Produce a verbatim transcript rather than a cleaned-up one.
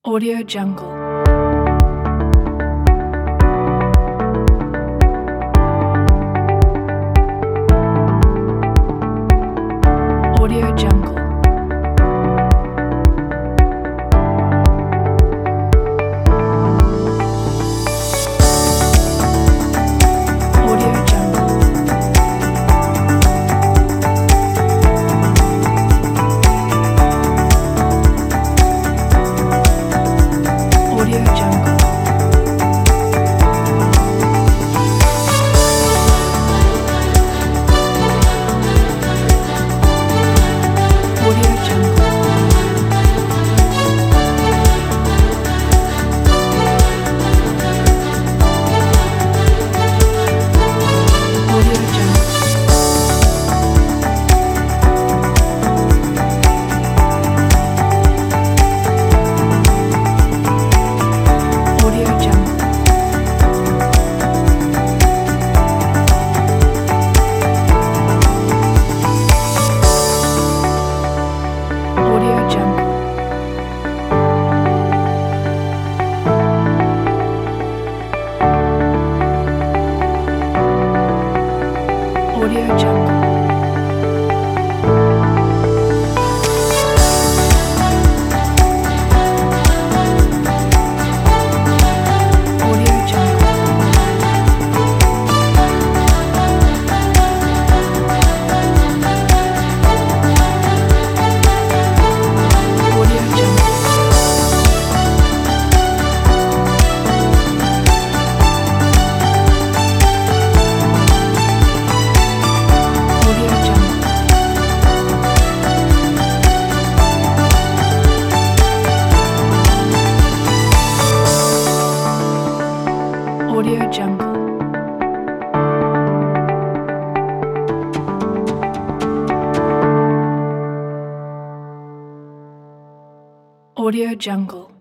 Audio Jungle. Audio Jungle. Audio Jungle. Audio Jungle. Audio Jungle. Audio Jungle. Audio Jungle. Audio Jungle. Audio Jungle. Audio Jungle. Audio Jungle. Audio Jungle. Audio Jungle. Audio Jungle.